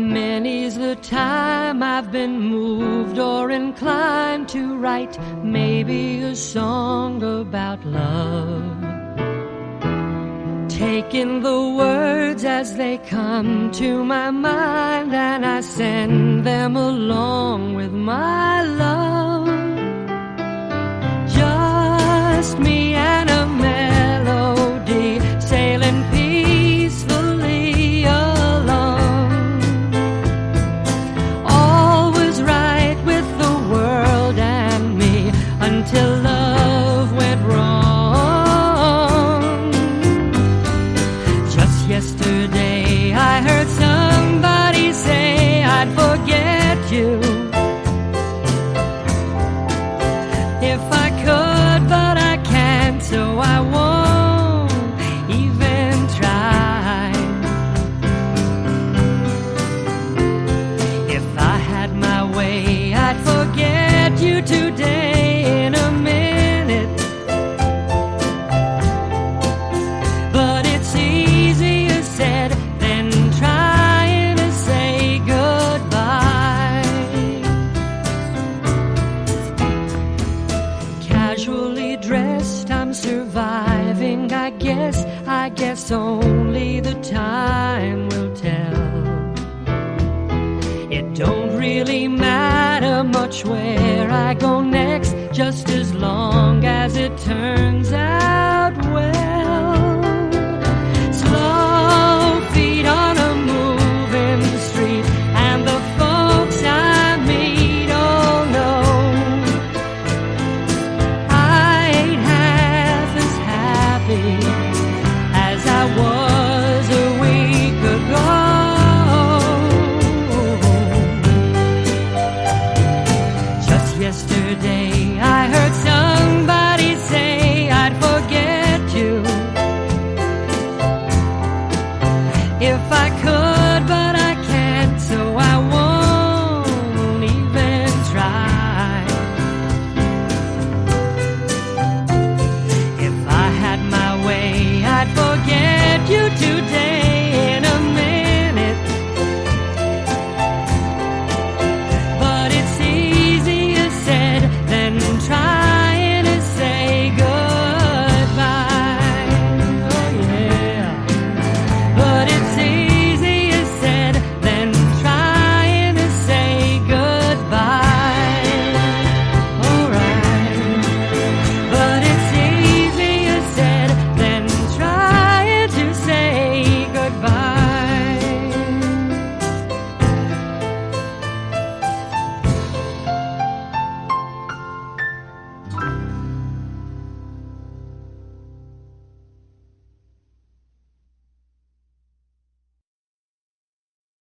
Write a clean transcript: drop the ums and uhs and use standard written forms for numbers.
Many's the time I've been moved or inclined to write maybe a song about love, taking the words as they come to my mind, and I send them along with my love. Just me and a melody sailing peacefully along. All was right with the world and me until love went wrong. Just yesterday I heard somebody say I'd forget you if I could, but I can't, so I won't even try. If I had my way, I'd forget you today in a minute, but it's easier said than trying to say goodbye. Casually dressed, I'm surviving, I guess only the time will tell. It don't really matter much where I go next, just as long as it turns out well. Slow feet on a moving street, and the folks I meet all know I ain't half as happy as I was a week ago. Just yesterday I heard